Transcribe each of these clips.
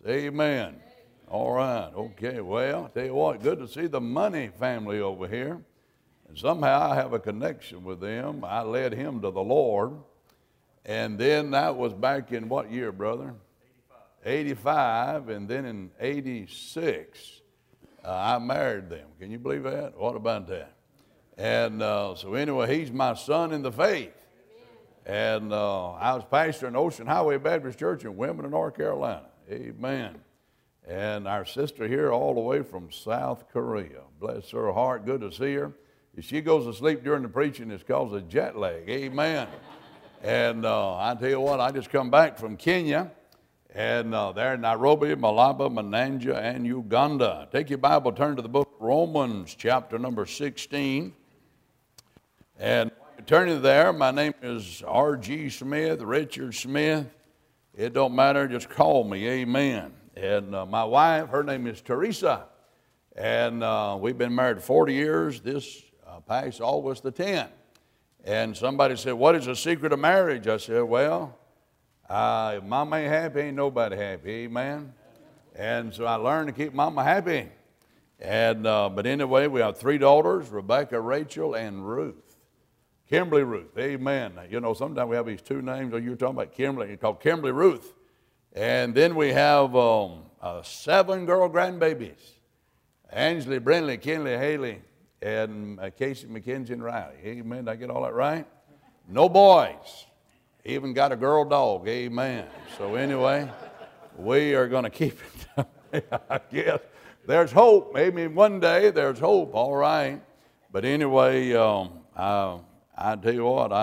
Amen. All right. Okay. Well, I tell you what, good to see the Money family over here. And somehow I have a connection with them. I led him to the Lord. And then that was back in what year, brother? 85. And then in 86, I married them. Can you believe that? What about that? And so anyway, he's my son in the faith. And I was pastor in Ocean Highway Baptist Church in Wilmington, North Carolina. Amen. And our sister here all the way from South Korea. Bless her heart. Good to see her. If she goes to sleep during the preaching, it's cause of jet lag. Amen. And I tell you what, I just come back from Kenya. And there in Nairobi, Malaba, Mananja, and Uganda. Take your Bible, turn to the book of Romans, chapter number 16. And turning there, my name is R.G. Smith, Richard Smith. It don't matter, just call me, amen. And my wife, her name is Teresa. And we've been married 40 years, this past August the 10th. And somebody said, what is the secret of marriage? I said, well, if mama ain't happy, ain't nobody happy, amen. And so I learned to keep mama happy. And but anyway, we have 3 daughters, Rebecca, Rachel, and Ruth. Kimberly Ruth, amen. You know, sometimes we have these 2 names. Oh, you're talking about Kimberly, you're called Kimberly Ruth. And then we have 7 girl grandbabies. Angela, Brindley, Kinley, Haley, and Casey, McKenzie, and Riley. Amen. Did I get all that right? No boys. Even got a girl dog. Amen. So anyway, we are going to keep it. I guess there's hope. Maybe one day there's hope. All right. But anyway, I tell you what,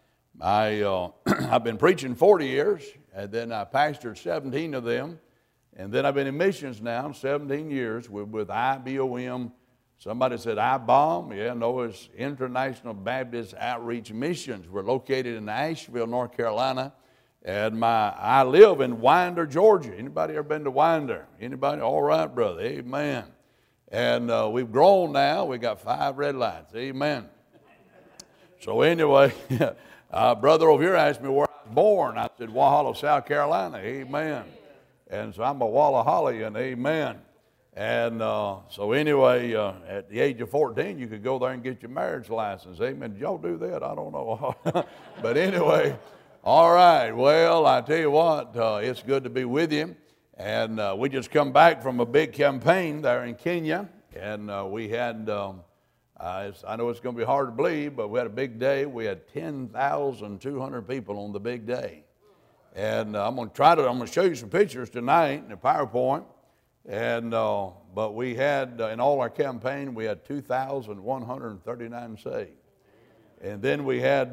I've been preaching 40 years, and then I pastored 17 of them, and then I've been in missions now 17 years with IBOM. Somebody said IBOM. Yeah, no, it's International Baptist Outreach Missions. We're located in Asheville, North Carolina, and I live in Winder, Georgia. Anybody ever been to Winder? Anybody? All right, brother. Amen. And we've grown now. We got 5 red lights. Amen. So anyway, brother over here asked me where I was born. I said, Walhalla, South Carolina. Amen. And so I'm a Wallaholian. Amen. And so anyway, at the age of 14, you could go there and get your marriage license. Amen. Did y'all do that? I don't know. But anyway, all right. Well, I tell you what, it's good to be with you. And we just come back from a big campaign there in Kenya. And we had... I know it's going to be hard to believe, but we had a big day. We had 10,200 people on the big day. And I'm going to show you some pictures tonight in the PowerPoint. And, but we had, in all our campaign, we had 2,139 saved. And then we had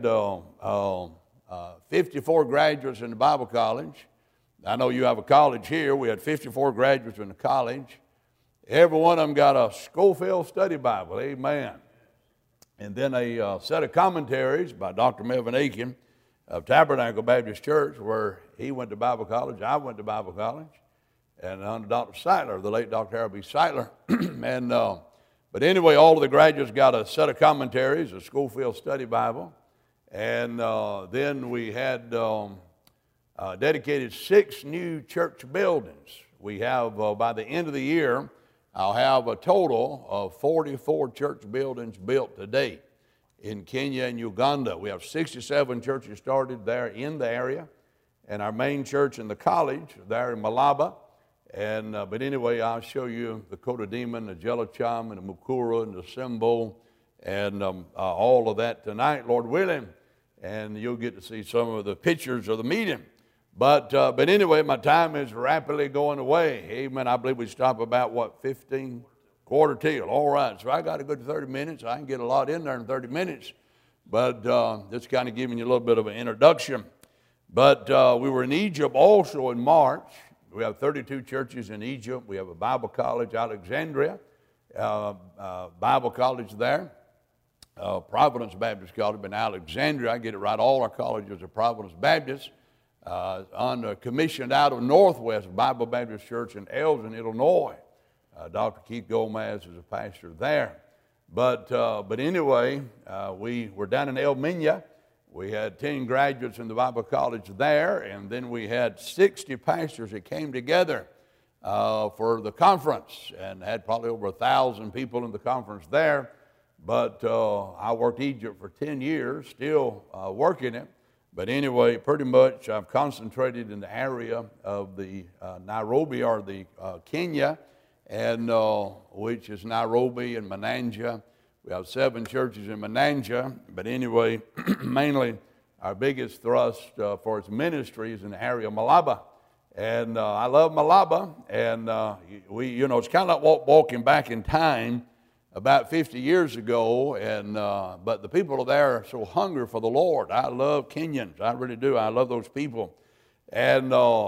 54 graduates in the Bible college. I know you have a college here. We had 54 graduates in the college. Every one of them got a Scofield Study Bible, amen. And then a set of commentaries by Dr. Melvin Aiken of Tabernacle Baptist Church, where he went to Bible college, I went to Bible college, and under Dr. Seitler, the late Dr. Harold B. Seitler. And, but anyway, all of the graduates got a set of commentaries, a Scofield Study Bible. And then we had dedicated 6 new church buildings. We have, by the end of the year, I'll have a total of 44 church buildings built to date in Kenya and Uganda. We have 67 churches started there in the area, and our main church in the college there in Malaba. And but anyway, I'll show you the Kotodema, the Jelacham, and the Mukura, and the Simbo, and all of that tonight, Lord willing. And you'll get to see some of the pictures of the meeting. But anyway, my time is rapidly going away. Amen. I believe we stop about, what, 15? Quarter till. All right. So I got a good 30 minutes. I can get a lot in there in 30 minutes. But just kind of giving you a little bit of an introduction. But we were in Egypt also in March. We have 32 churches in Egypt. We have a Bible college, Alexandria, Bible college there. Providence Baptist College in Alexandria. I get it right. All our colleges are Providence Baptist. Commissioned out of Northwest Bible Baptist Church in Elgin, Illinois. Dr. Keith Gomez is a pastor there. But anyway, we were down in El Minya. We had 10 graduates in the Bible college there, and then we had 60 pastors that came together for the conference, and had probably over 1,000 people in the conference there. But I worked Egypt for 10 years, still working it. But anyway, pretty much I've concentrated in the area of the Nairobi, or the Kenya, and which is Nairobi and Mananja. We have 7 churches in Mananja. But anyway, mainly our biggest thrust for its ministry is in the area of Malaba. And I love Malaba. And it's kind of like walking back in time about 50 years ago, and but the people there are so hungry for the Lord. I love Kenyans, I really do. I love those people, and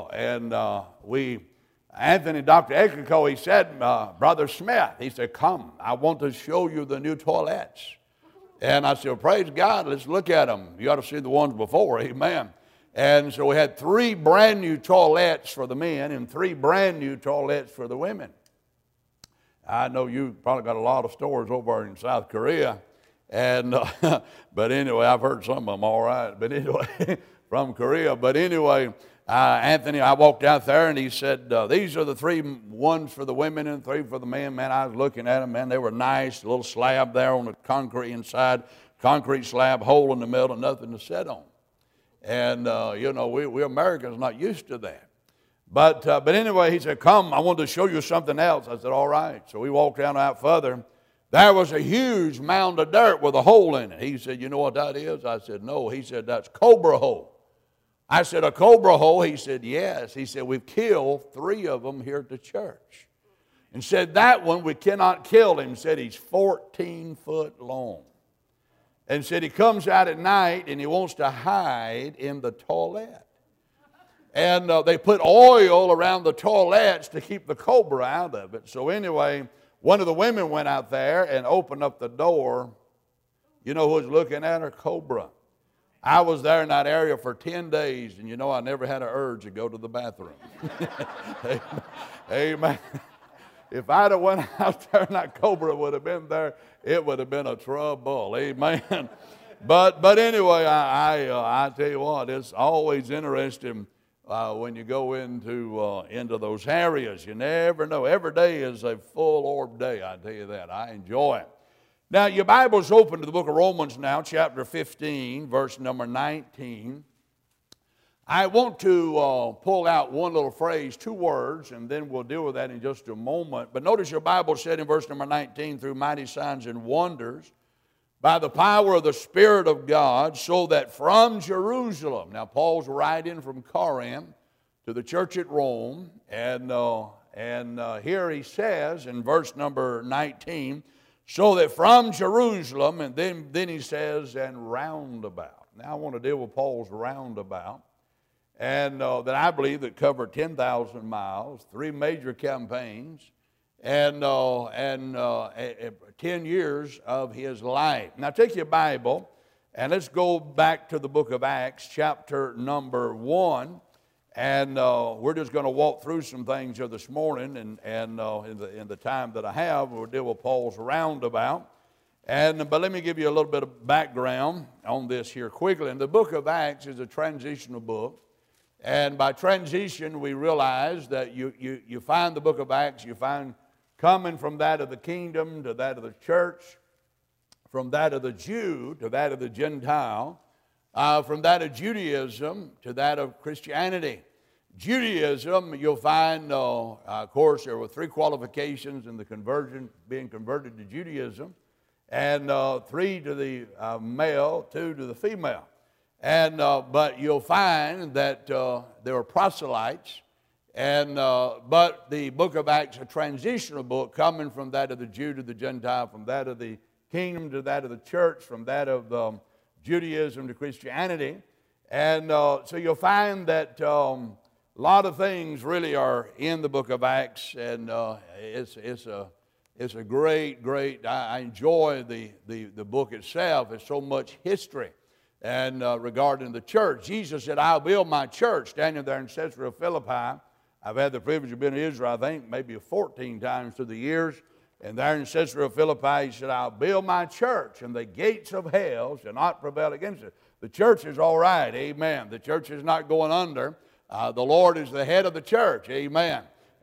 Anthony, Dr. Ekiko, he said, Brother Smith, he said, come, I want to show you the new toilets. And I said, well, praise God, let's look at them. You ought to see the ones before, amen. And so we had 3 brand new toilets for the men and 3 brand new toilets for the women. I know you probably got a lot of stores over in South Korea, and but anyway, I've heard some of them all right. But anyway, from Korea. But anyway, Anthony, I walked out there, and he said, these are the 3 ones for the women and 3 for the men. Man, I was looking at them, man, they were nice. A little slab there on the concrete inside, concrete slab, hole in the middle, nothing to sit on. And we Americans are not used to that. But anyway, he said, come, I wanted to show you something else. I said, all right. So we walked down out further. There was a huge mound of dirt with a hole in it. He said, you know what that is? I said, no. He said, that's cobra hole. I said, a cobra hole? He said, yes. He said, we've killed 3 of them here at the church. And said, that one we cannot kill him. Said he's 14 foot long. And said he comes out at night and he wants to hide in the toilet. And they put oil around the toilets to keep the cobra out of it. So anyway, one of the women went out there and opened up the door. You know who was looking at her? Cobra. I was there in that area for 10 days, and I never had an urge to go to the bathroom. Amen. If I'd have went out there and that cobra would have been there, it would have been a trouble. Amen. But anyway, I tell you what, it's always interesting. When you go into those areas, you never know. Every day is a full orb day, I tell you that. I enjoy it. Now, your Bible's open to the book of Romans now, chapter 15, verse number 19. I want to pull out one little phrase, 2 words, and then we'll deal with that in just a moment. But notice your Bible said in verse number 19, through mighty signs and wonders, by the power of the Spirit of God, so that from Jerusalem, now Paul's writing from Corinth to the church at Rome, and here he says in verse number 19, so that from Jerusalem, and then he says, and roundabout. Now I want to deal with Paul's roundabout, and that I believe that covered 10,000 miles, 3 major campaigns, and 10 years of his life. Now take your Bible and let's go back to the book of Acts, chapter number 1. And we're just going to walk through some things here this morning. And in the time that I have, we'll deal with Paul's roundabout. But let me give you a little bit of background on this here quickly. And the book of Acts is a transitional book. And by transition, we realize that you find the book of Acts, you find coming from that of the kingdom to that of the church, from that of the Jew to that of the Gentile, from that of Judaism to that of Christianity. Judaism, you'll find, of course, there were 3 qualifications in the conversion, being converted to Judaism, and 3 to the male, 2 to the female. But you'll find that there were proselytes. But the book of Acts is a transitional book, coming from that of the Jew to the Gentile, from that of the kingdom to that of the church, from that of Judaism to Christianity. And so you'll find that a lot of things really are in the book of Acts, and it's a great, I enjoy the book itself. It's so much history. And regarding the church, Jesus said, I'll build my church, standing there in Caesarea Philippi. I've had the privilege of being in Israel, I think, maybe 14 times through the years. And there in Caesarea Philippi, he said, I'll build my church, and the gates of hell shall not prevail against it. The church is all right, amen. The church is not going under. The Lord is the head of the church, amen.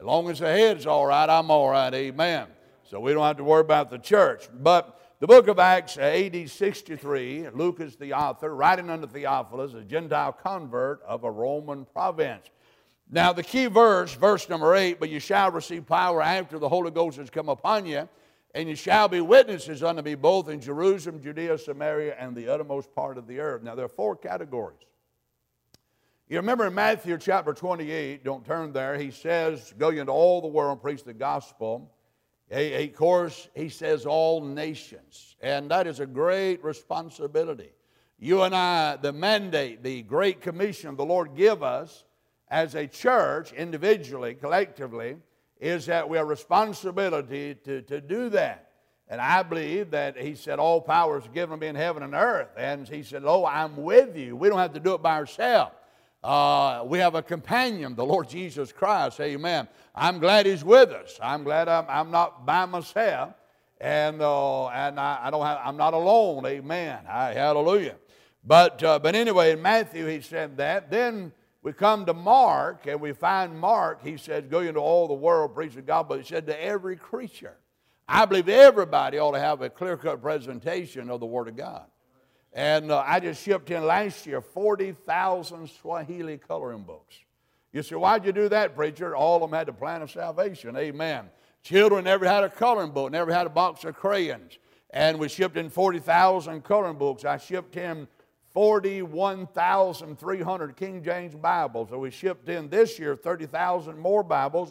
As long as the head's all right, I'm all right. Amen. So we don't have to worry about the church. But the book of Acts, AD 63, Luke is the author, writing unto Theophilus, a Gentile convert of a Roman province. Now the key verse, verse number 8, but you shall receive power after the Holy Ghost has come upon you, and you shall be witnesses unto me both in Jerusalem, Judea, Samaria, and the uttermost part of the earth. Now there are 4 categories. You remember in Matthew chapter 28, don't turn there, he says, go into all the world and preach the gospel. Of course, he says all nations, and that is a great responsibility. You and I, the mandate, the great commission the Lord give us as a church, individually, collectively, is that we have responsibility to do that. And I believe that he said all power is given to me in heaven and earth. And he said, lo, I'm with you. We don't have to do it by ourselves. We have a companion, the Lord Jesus Christ. Amen. I'm glad he's with us. I'm glad I'm not by myself. And I'm not alone. Amen. Hallelujah. But anyway, in Matthew he said that. Then we come to Mark, and we find Mark, he said, go into all the world, preach the gospel. He said to every creature. I believe everybody ought to have a clear-cut presentation of the Word of God. And I just shipped in last year 40,000 Swahili coloring books. You say, why'd you do that, preacher? All of them had the plan of salvation. Amen. Children never had a coloring book, never had a box of crayons. And we shipped in 40,000 coloring books. I shipped in 41,300 King James Bibles. So we shipped in this year 30,000 more Bibles,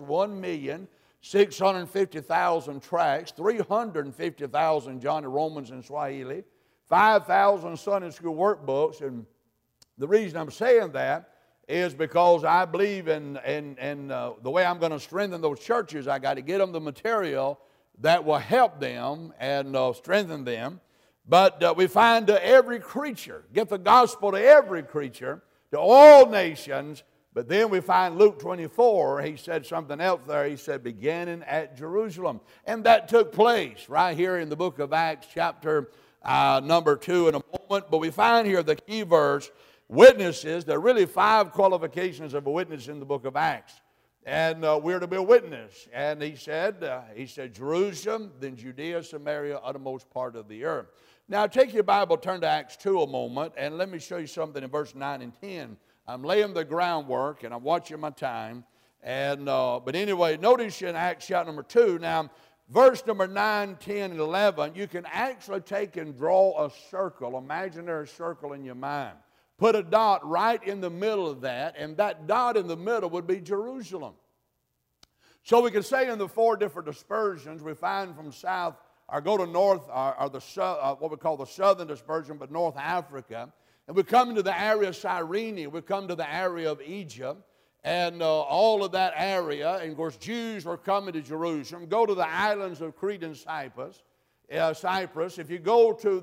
1,650,000 tracts, 350,000 Johnny Romans in Swahili, 5,000 Sunday school workbooks. And the reason I'm saying that is because I believe in the way I'm going to strengthen those churches. I got to get them the material that will help them and strengthen them. But we find to every creature, get the gospel to every creature, to all nations. But then we find Luke 24, he said something else there. He said, beginning at Jerusalem. And that took place right here in the book of Acts, chapter number 2 in a moment. But we find here the key verse, witnesses. There are really 5 qualifications of a witness in the book of Acts. And we're to be a witness. And he said Jerusalem, then Judea, Samaria, uttermost part of the earth. Now take your Bible, turn to Acts 2 a moment, and let me show you something in verse 9 and 10. I'm laying the groundwork, and I'm watching my time. And but anyway, notice in Acts chapter number 2, now verse number 9, 10, and 11, you can actually take and draw a circle, imaginary circle in your mind. Put a dot right in the middle of that, and that dot in the middle would be Jerusalem. So we can say in the 4 different dispersions we find from south, or go to north, or what we call the southern dispersion, but North Africa. And we come into the area of Cyrene, we come to the area of Egypt, and all of that area. And of course, Jews were coming to Jerusalem. Go to the islands of Crete and Cyprus. If you go to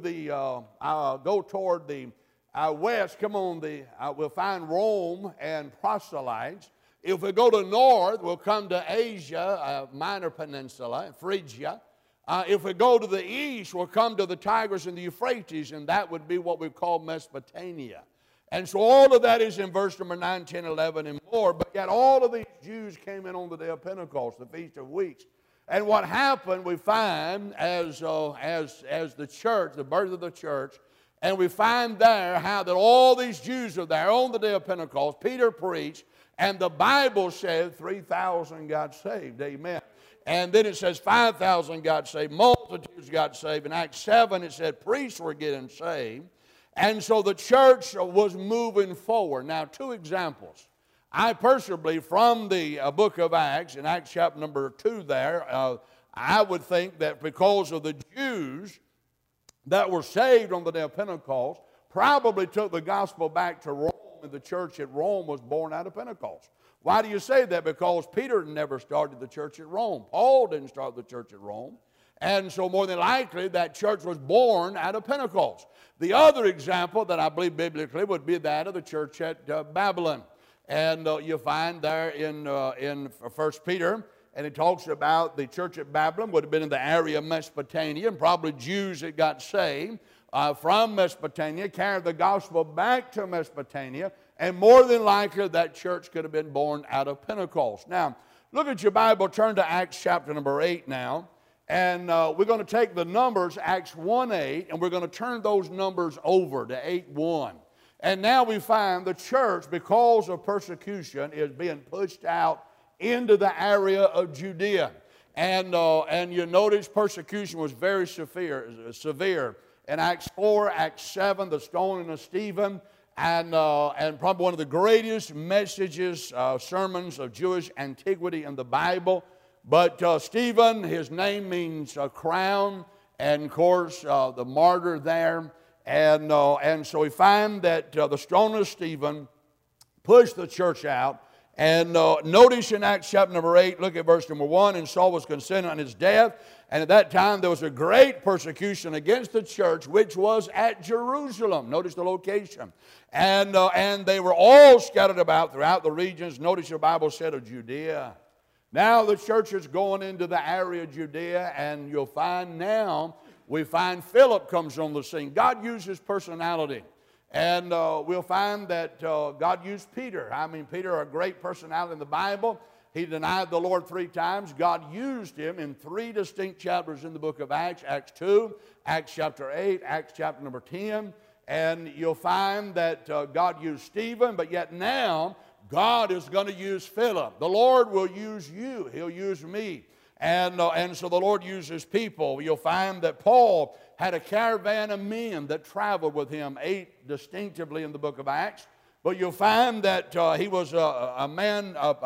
go toward the west, come on, we'll find Rome and proselytes. If we go to north, we'll come to Asia, Minor Peninsula, Phrygia. If we go to the east, we'll come to the Tigris and the Euphrates, and that would be what we call Mesopotamia. And so all of that is in verse number 9, 10, 11, and more. But yet all of these Jews came in on the day of Pentecost, the Feast of Weeks. And what happened, we find as the church, the birth of the church, and we find there how that all these Jews are there on the day of Pentecost. Peter preached, and the Bible said 3,000 got saved. Amen. And then it says 5,000 got saved, multitudes got saved. In Acts 7, it said priests were getting saved. And so the church was moving forward. Now, 2 examples. I personally believe from the book of Acts, in Acts chapter number 2 there, I would think that because of the Jews that were saved on the day of Pentecost, probably took the gospel back to Rome, and the church at Rome was born out of Pentecost. Why do you say that? Because Peter never started the church at Rome. Paul didn't start the church at Rome. And so more than likely that church was born out of Pentecost. The other example that I believe biblically would be that of the church at Babylon. And you find there in 1 Peter, and it talks about the church at Babylon would have been in the area of Mesopotamia, and probably Jews that got saved from Mesopotamia, carried the gospel back to Mesopotamia, and more than likely that church could have been born out of Pentecost. Now, Look at your Bible, turn to Acts chapter number 8 now. And we're going to take the numbers, Acts 1:8, and we're going to turn those numbers over to 8:1. And now we find the church, because of persecution, is being pushed out into the area of Judea. And you notice persecution was very severe. In Acts 4, Acts 7, the stoning of Stephen, and probably one of the greatest messages, sermons of Jewish antiquity in the Bible. But Stephen, his name means crown, and of course the martyr there. And so we find that the stoning of Stephen pushed the church out. And notice in Acts chapter number 8, look at verse number 1, and Saul was consenting on his death. And at that time there was a great persecution against the church, which was at Jerusalem. Notice the location. And they were all scattered about throughout the regions. Notice your Bible said of Judea. Now the church is going into the area of Judea, and you'll find now, we find Philip comes on the scene. God uses personality. And we'll find that God used Peter. I mean, Peter, a great personality in the Bible. He denied the Lord 3 times. God used him in 3 distinct chapters in the book of Acts. Acts 2, Acts chapter 8, Acts chapter number 10. And you'll find that God used Stephen, but yet now God is going to use Philip. The Lord will use you. He'll use me. And so the Lord uses people. You'll find that Paul had a caravan of men that traveled with him, 8 distinctively in the book of Acts. But you'll find that he was a man of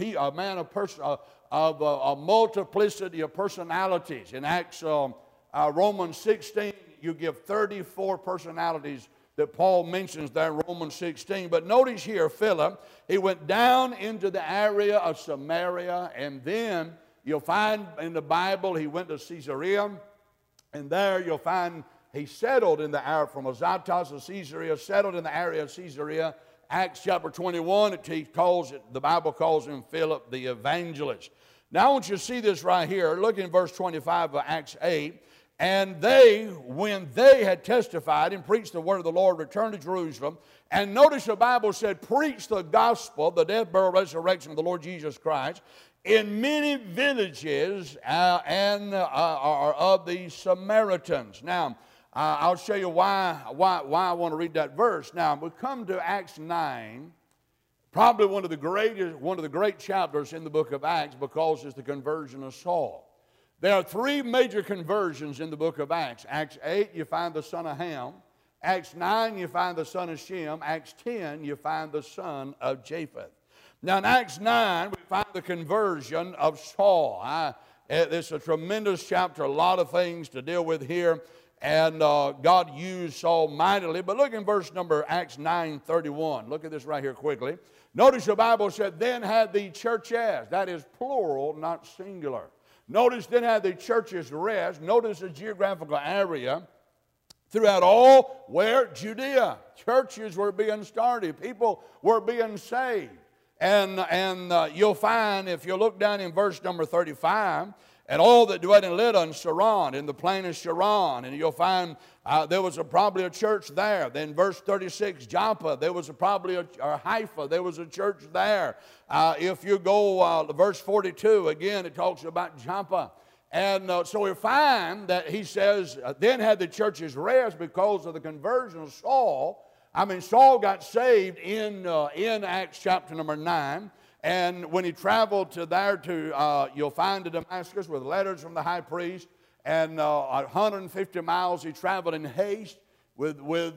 a multiplicity of personalities. In Acts, Romans 16, you give 34 personalities that Paul mentions there in Romans 16. But notice here, Philip, he went down into the area of Samaria, and then you'll find in the Bible he went to Caesarea, and there you'll find he settled in the area from Azotus to Caesarea, settled in the area of Caesarea. Acts chapter 21, the Bible calls him Philip the evangelist. Now I want you to see this right here. Look in verse 25 of Acts 8. And they, when they had testified and preached the word of the Lord, returned to Jerusalem. And notice the Bible said, preach the gospel, the death, burial, resurrection of the Lord Jesus Christ, in many villages are of the Samaritans. Now, I'll show you why I want to read that verse. Now, we come to Acts 9, probably one of the great chapters in the book of Acts, because it's the conversion of Saul. There are 3 major conversions in the book of Acts. Acts 8, you find the son of Ham. Acts 9, you find the son of Shem. Acts 10, you find the son of Japheth. Now in Acts 9, we find the conversion of Saul. It's a tremendous chapter, a lot of things to deal with here. And God used Saul mightily. But look in verse number Acts 9:31. Look at this right here quickly. Notice the Bible said, then had the churches, that is plural, not singular. Notice then had the churches rest. Notice the geographical area throughout all where? Judea. Churches were being started. People were being saved. And you'll find, if you look down in verse number 35, and all that dwelt in Lydda, Sharon, in the plain of Sharon, and you'll find there was probably a church there. Then verse 36, Joppa, there was or Haifa, there was a church there. If you go to verse 42, again, it talks about Joppa. And so we find that he says, then had the churches rest because of the conversion of Saul. I mean, Saul got saved in Acts chapter number 9. And when he traveled you'll find to Damascus with letters from the high priest. And 150 miles he traveled in haste with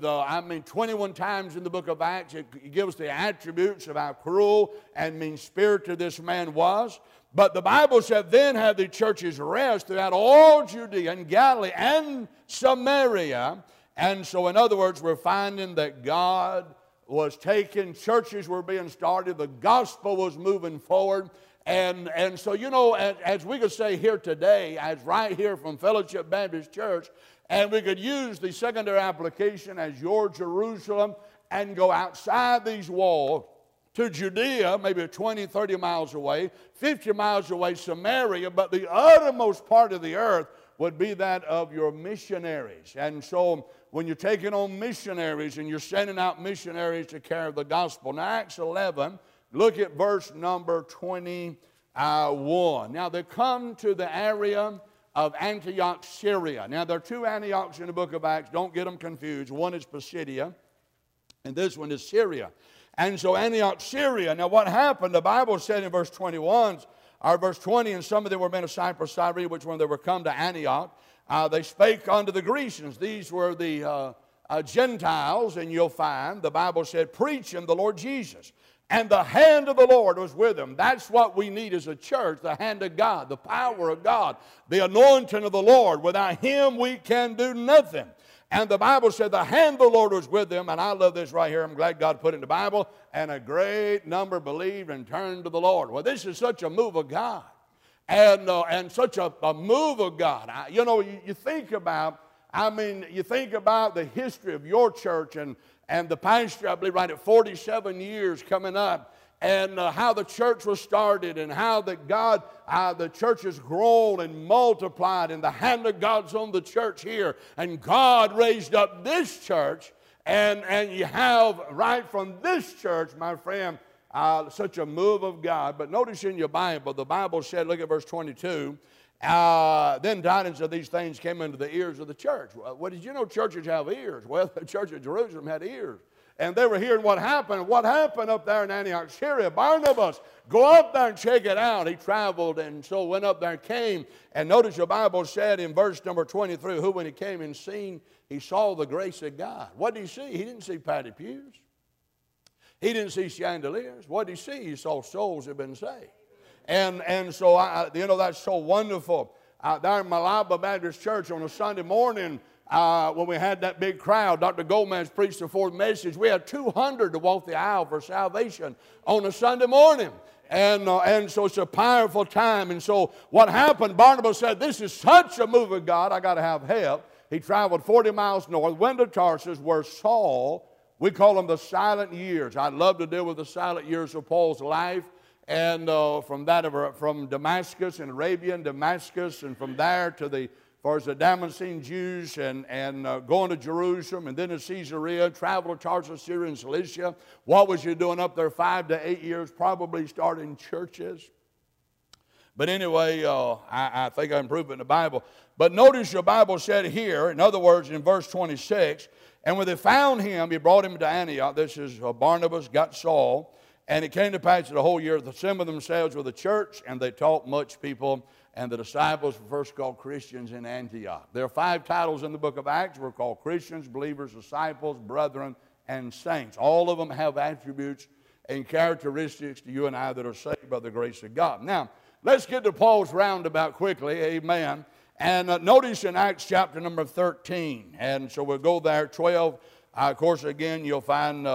21 times in the book of Acts. It gives the attributes of how cruel and mean-spirited this man was. But the Bible said, then had the churches rest throughout all Judea and Galilee and Samaria. And so, in other words, we're finding that God was taking, churches were being started, the gospel was moving forward. And so, you know, as we could say here today, as right here from Fellowship Baptist Church, and we could use the secondary application as your Jerusalem and go outside these walls to Judea, maybe 20, 30 miles away, 50 miles away, Samaria, but the uttermost part of the earth would be that of your missionaries. And so when you're taking on missionaries and you're sending out missionaries to carry the gospel. Now, Acts 11, look at verse number 23. 1. Now they come to the area of Antioch, Syria. Now there are two Antiochs in the book of Acts. Don't get them confused. One is Pisidia, and this one is Syria. And so Antioch, Syria. Now what happened? The Bible said in verse 21, or verse 20, and some of them were men of Cyprus, Cyrene, which when they were come to Antioch, they spake unto the Grecians. These were the Gentiles, and you'll find, the Bible said, preaching the Lord Jesus. And the hand of the Lord was with them. That's what we need as a church, the hand of God, the power of God, the anointing of the Lord. Without Him, we can do nothing. And the Bible said the hand of the Lord was with them. And I love this right here. I'm glad God put it in the Bible. And a great number believed and turned to the Lord. Well, this is such a move of God. And such a move of God. You think about, you think about the history of your church and the pastor, I believe, right at 47 years coming up, and how the church was started, and how that God, the church has grown and multiplied, and the hand of God's on the church here, and God raised up this church, and you have right from this church, my friend, such a move of God. But notice in your Bible, the Bible said, look at verse 22, then tidings of these things came into the ears of the church. Well, did you know churches have ears? Well, the church of Jerusalem had ears. And they were hearing what happened. What happened up there in Antioch, Syria? Barnabas, go up there and check it out. He traveled and so went up there and came. And notice the Bible said in verse number 23, who when he came and seen, he saw the grace of God. What did he see? He didn't see patty pews. He didn't see chandeliers. What did he see? He saw souls that had been saved. And so, that's so wonderful. There in Malaba Baptist Church on a Sunday morning, when we had that big crowd, Dr. Gomez preached the fourth message. We had 200 to walk the aisle for salvation on a Sunday morning. And so it's a powerful time. And so what happened, Barnabas said, this is such a move of God, I got to have help. He traveled 40 miles north, went to Tarsus, where Saul, we call them the silent years. I'd love to deal with the silent years of Paul's life. And from Damascus and Arabian Damascus, and from there to the Damascene Jews, and going to Jerusalem, and then to Caesarea, travel to Tarsus, Syria, and Cilicia. What was you doing up there 5 to 8 years? Probably starting churches. But anyway, I think I improved it in the Bible. But notice your Bible said here, in other words, in verse 26, and when they found him, he brought him to Antioch. This is Barnabas got Saul. And it came to pass that the whole year they assembled themselves with the church, and they taught much people. And the disciples were first called Christians in Antioch. There are 5 titles in the book of Acts. We're called Christians, believers, disciples, brethren, and saints. All of them have attributes and characteristics to you and I that are saved by the grace of God. Now, let's get to Paul's roundabout quickly. Amen. And notice in Acts chapter number 13. And so we'll go there. 12. Of course, again, you'll find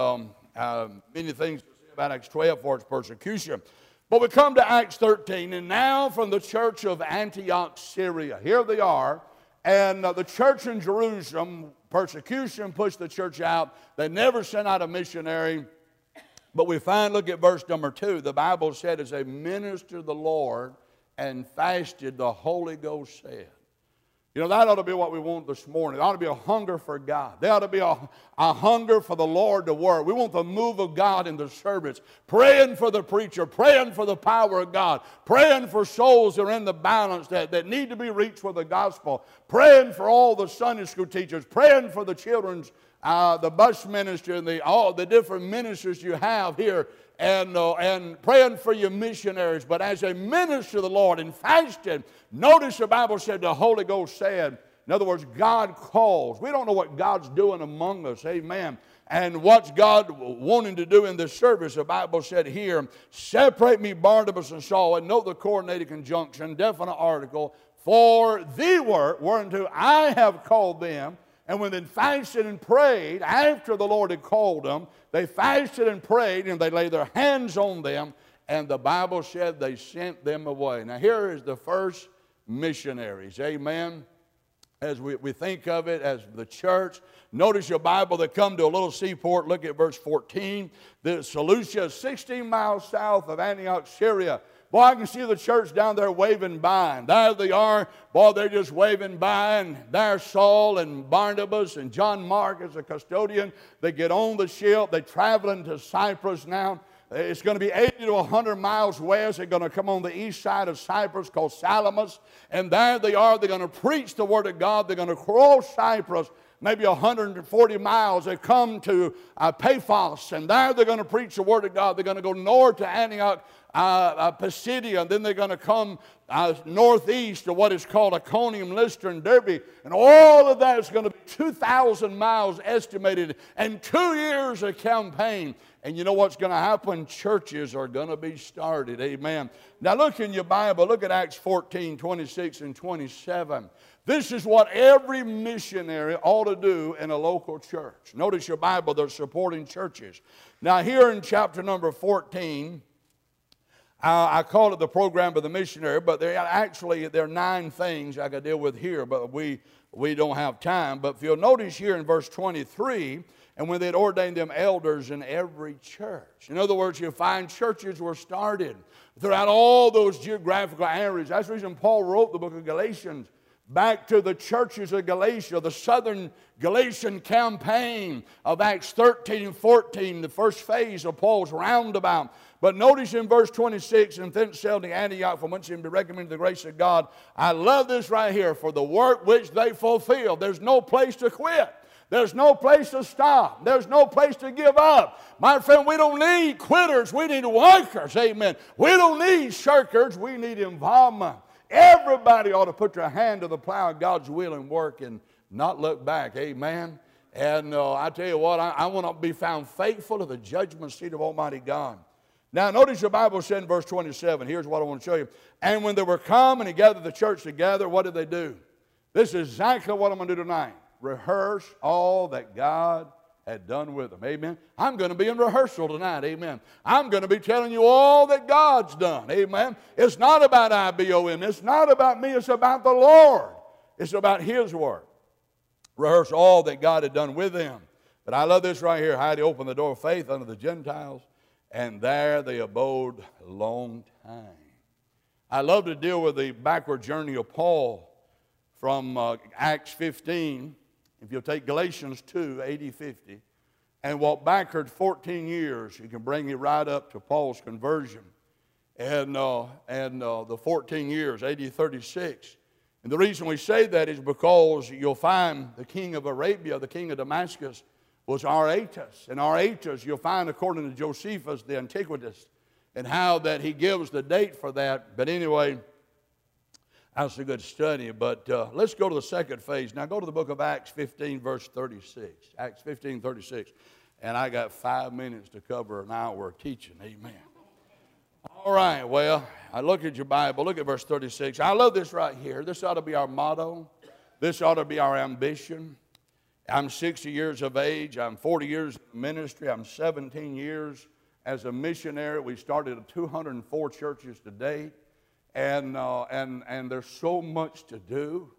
many things about Acts 12 for its persecution. But we come to Acts 13, and now from the church of Antioch, Syria. Here they are, and the church in Jerusalem, persecution pushed the church out. They never sent out a missionary. But we find, look at verse number 2. The Bible said, as they ministered the Lord and fasted, the Holy Ghost said. That ought to be what we want this morning. There ought to be a hunger for God. There ought to be a hunger for the Lord to work. We want the move of God in the service. Praying for the preacher. Praying for the power of God. Praying for souls that are in the balance that need to be reached with the gospel. Praying for all the Sunday school teachers. Praying for the children's, the bus ministry, and all the different ministers you have here. And praying for your missionaries. But as a minister of the Lord and fasted, notice the Bible said the Holy Ghost said, in other words, God calls. We don't know what God's doing among us, amen. And what's God wanting to do in this service? The Bible said here, separate me Barnabas and Saul, and note the coordinated conjunction, definite article, for the work whereunto I have called them. And when they fasted and prayed, after the Lord had called them, they fasted and prayed, and they laid their hands on them, and the Bible said they sent them away. Now here is the first missionaries, amen. As we think of it as the church, notice your Bible, they come to a little seaport. Look at verse 14. The Seleucia is 16 miles south of Antioch, Syria. Boy, I can see the church down there waving by. And there they are. Boy, they're just waving by. And there's Saul and Barnabas and John Mark as a custodian. They get on the ship. They're traveling to Cyprus now. It's going to be 80 to 100 miles west. They're going to come on the east side of Cyprus called Salamis. And there they are. They're going to preach the Word of God. They're going to cross Cyprus, maybe 140 miles. They come to Paphos, and there they're going to preach the Word of God. They're going to go north to Antioch, Pisidia, and then they're going to come northeast to what is called Iconium, Lystra, and Derbe. And all of that is going to be 2,000 miles estimated, and 2 years of campaign. And you know what's going to happen? Churches are going to be started. Amen. Now look in your Bible. Look at Acts 14, 26 and 27. This is what every missionary ought to do in a local church. Notice your Bible, they're supporting churches. Now here in chapter number 14, I call it the program of the missionary, but there are 9 things I could deal with here, but we don't have time. But if you'll notice here in verse 23, and when they'd ordained them elders in every church. In other words, you find churches were started throughout all those geographical areas. That's the reason Paul wrote the book of Galatians back to the churches of Galatia, the southern Galatian campaign of Acts 13 and 14, the first phase of Paul's roundabout. But notice in verse 26, and thence sailed to Antioch, from whence he be recommended the grace of God. I love this right here. For the work which they fulfilled. There's no place to quit. There's no place to stop. There's no place to give up. My friend, we don't need quitters. We need workers. Amen. We don't need shirkers. We need involvement. Everybody ought to put their hand to the plow of God's will and work and not look back. Amen. And I tell you what, I want to be found faithful to the judgment seat of Almighty God. Now, notice the Bible said in verse 27. Here's what I want to show you. And when they were come and he gathered the church together, what did they do? This is exactly what I'm going to do tonight. Rehearse all that God had done with them. Amen. I'm going to be in rehearsal tonight. Amen. I'm going to be telling you all that God's done. Amen. It's not about IBOM. It's not about me. It's about the Lord. It's about His work. Rehearse all that God had done with them. But I love this right here. How He opened the door of faith unto the Gentiles, and there they abode a long time. I love to deal with the backward journey of Paul from Acts 15. If you'll take Galatians 2, 80, 50, and walk backward 14 years, you can bring you right up to Paul's conversion. And the 14 years, 80, 36. And the reason we say that is because you'll find the king of Arabia, the king of Damascus, was Aretas. And Aretas, you'll find, according to Josephus, the Antiquitist, and how that he gives the date for that. But anyway, that's a good study, but let's go to the second phase. Now go to the book of Acts 15, verse 36. Acts 15, 36. And I got 5 minutes to cover an hour of teaching. Amen. All right, well, I look at your Bible. Look at verse 36. I love this right here. This ought to be our motto. This ought to be our ambition. I'm 60 years of age. I'm 40 years in ministry. I'm 17 years as a missionary. We started 204 churches to date. And there's so much to do.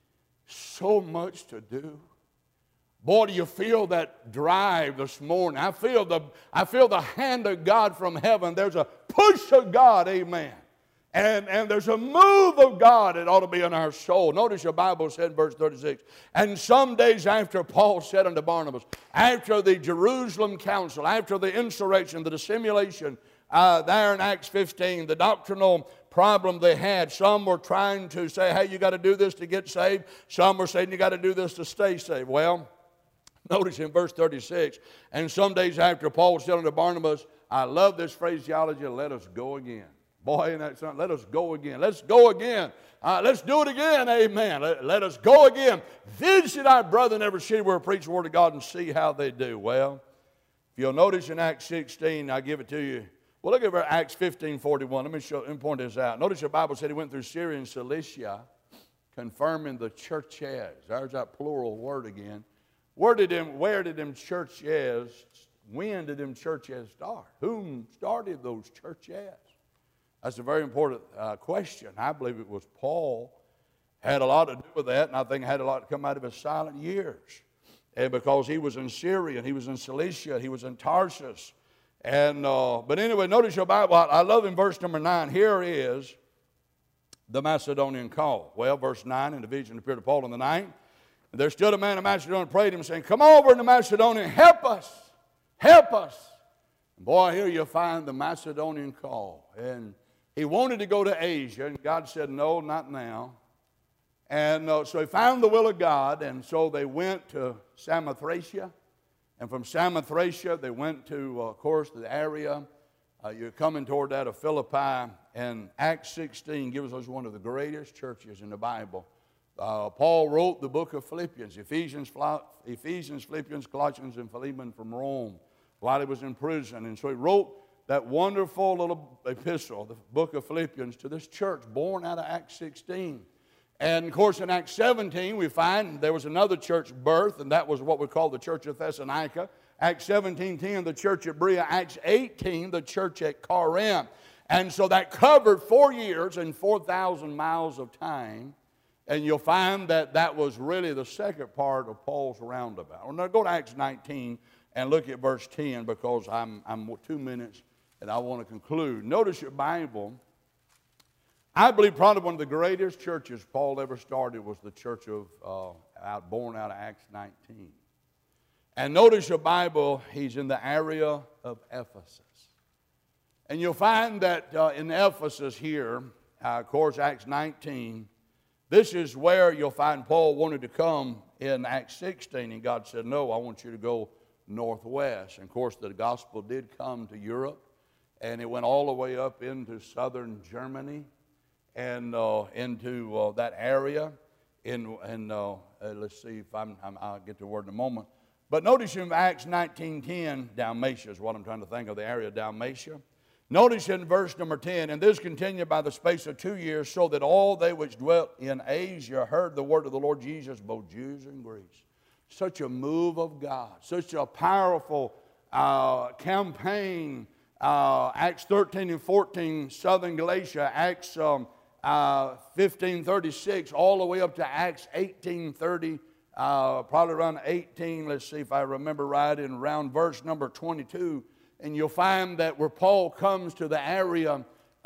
So much to do. Boy, do you feel that drive this morning. I feel the hand of God from heaven. There's a push of God, amen. And there's a move of God that ought to be in our soul. Notice your Bible said in verse 36, and some days after Paul said unto Barnabas, after the Jerusalem council, after the insurrection, the dissimulation, there in Acts 15, the doctrinal problem they had. Some were trying to say, hey, you got to do this to get saved. Some were saying you got to do this to stay saved. Well, notice in verse 36, and some days after Paul said unto Barnabas, I love this phraseology, let us go again. Boy, ain't that something? Let us go again. Let's go again. Let's do it again. Amen. Let us go again. Visit our brethren in every city where we preach the word of God and see how they do. Well, if you'll notice in Acts 16, I'll give it to you. Well, look at Acts 15:41. Let me point this out. Notice your Bible said he went through Syria and Cilicia, confirming the churches. There's that plural word again. Where did them churches, when did them churches start? Whom started those churches? That's a very important question. I believe it was Paul. Had a lot to do with that, and I think it had a lot to come out of his silent years. And because he was in Syria, and he was in Cilicia, he was in Tarsus. And but anyway, notice your Bible. I love in verse number 9. Here is the Macedonian call. Well, verse 9, in the vision appeared to Paul in the night. And there stood a man of Macedonia and prayed him, saying, come over into Macedonia, help us, help us. Boy, here you'll find the Macedonian call. And he wanted to go to Asia, and God said, no, not now. And so he found the will of God, and so they went to Samothracia. And from Samothracia, they went to, of course, the area. You're coming toward that of Philippi. And Acts 16 gives us one of the greatest churches in the Bible. Paul wrote the book of Philippians, Ephesians, Philippians, Colossians, and Philemon from Rome while he was in prison. And so he wrote that wonderful little epistle, the book of Philippians, to this church born out of Acts 16. And, of course, in Acts 17, we find there was another church birth, and that was what we call the church of Thessalonica. Acts 17:10, the church at Berea. Acts 18, the church at Corinth. And so that covered 4 years and 4,000 miles of time. And you'll find that that was really the second part of Paul's roundabout. Well, now go to Acts 19 and look at verse 10, because I'm 2 minutes and I want to conclude. Notice your Bible. I believe probably one of the greatest churches Paul ever started was the church of born out of Acts 19. And notice your Bible, he's in the area of Ephesus. And you'll find that in Ephesus here, of course, Acts 19, this is where you'll find Paul wanted to come in Acts 16, and God said, no, I want you to go northwest. And, of course, the gospel did come to Europe, and it went all the way up into southern Germany and into that area. Let's see if I'll get to the word in a moment. But notice in Acts 19:10, Dalmatia is what I'm trying to think of, the area of Dalmatia. Notice in verse number 10, and this continued by the space of 2 years, so that all they which dwelt in Asia heard the word of the Lord Jesus, both Jews and Greeks. Such a move of God, such a powerful campaign. Acts 13 and 14, southern Galatia. Acts 15:36, all the way up to Acts 18:30, probably around 18, let's see if I remember right, in around verse number 22. And you'll find that where Paul comes to the area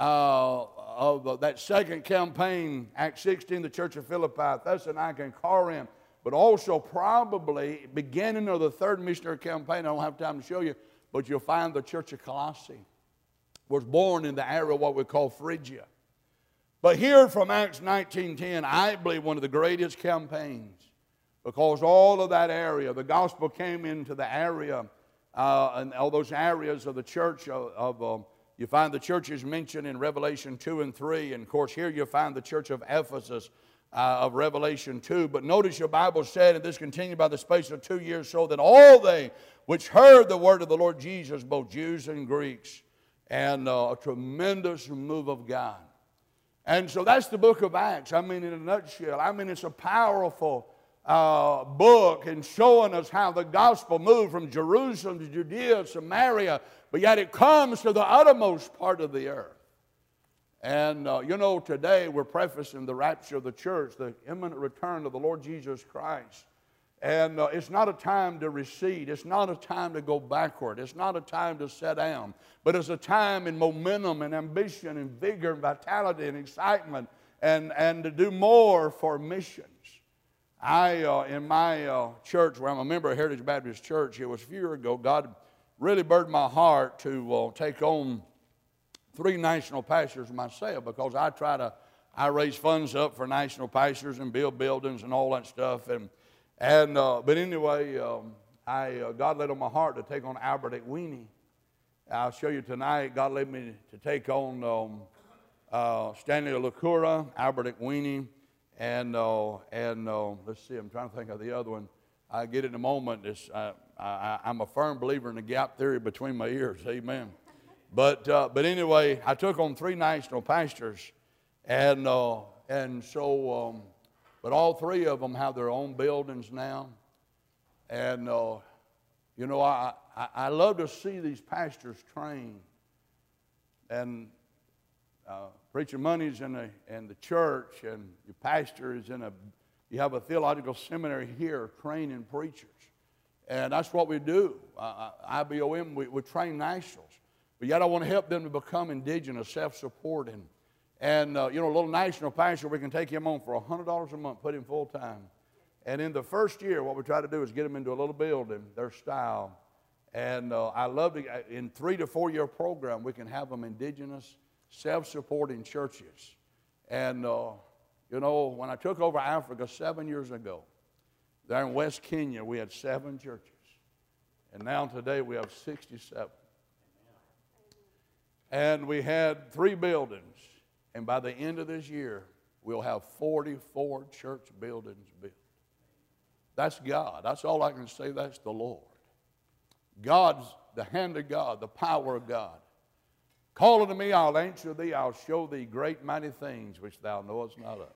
of that second campaign, Acts 16, the church of Philippi, Thessalonica, and Corinth, but also probably beginning of the third missionary campaign, I don't have time to show you, but you'll find the church of Colossae was born in the area of what we call Phrygia. But here from Acts 19:10, I believe one of the greatest campaigns, because all of that area, the gospel came into the area, and all those areas of the church you find the churches mentioned in Revelation 2 and 3. And, of course, here you find the church of Ephesus of Revelation 2. But notice your Bible said, and this continued by the space of 2 years, so that all they which heard the word of the Lord Jesus, both Jews and Greeks, and a tremendous move of God. And so that's the book of Acts. I mean, in a nutshell, it's a powerful book and showing us how the gospel moved from Jerusalem to Judea, Samaria, but yet it comes to the uttermost part of the earth. And today we're prefacing the rapture of the church, the imminent return of the Lord Jesus Christ. And it's not a time to recede. It's not a time to go backward. It's not a time to sit down. But it's a time in momentum and ambition and vigor and vitality and excitement and to do more for missions. In my church, where I'm a member of Heritage Baptist Church, it was a few years ago, God really burdened my heart to take on 3 national pastors myself, because I raise funds up for national pastors and build buildings and all that stuff. But anyway, God laid on my heart to take on Albert Ekwini. I'll show you tonight. God led me to take on Stanley Lacura, Albert Ekwini, and let's see, I'm trying to think of the other one. I get it in a moment. I'm a firm believer in the gap theory between my ears. Amen. But anyway, I took on 3 national pastors, and so. But all 3 of them have their own buildings now. And, I love to see these pastors trained. And preacher money's in the church, and your pastor is you have a theological seminary here training preachers. And that's what we do. IBOM, we train nationals. But yet I want to help them to become indigenous, self-supporting. And, a little national pastor, we can take him on for $100 a month, put him full time. And in the first year, what we try to do is get them into a little building, their style, And I love to, in 3 to 4 year program, we can have them indigenous, self-supporting churches. And, you know, when I took over Africa 7 years ago, there in West Kenya, we had 7 churches. And now today we have 67. And we had 3 buildings. And by the end of this year, we'll have 44 church buildings built. That's God. That's all I can say. That's the Lord. God's, the hand of God, the power of God. Call unto me, I'll answer thee, I'll show thee great mighty things which thou knowest not of.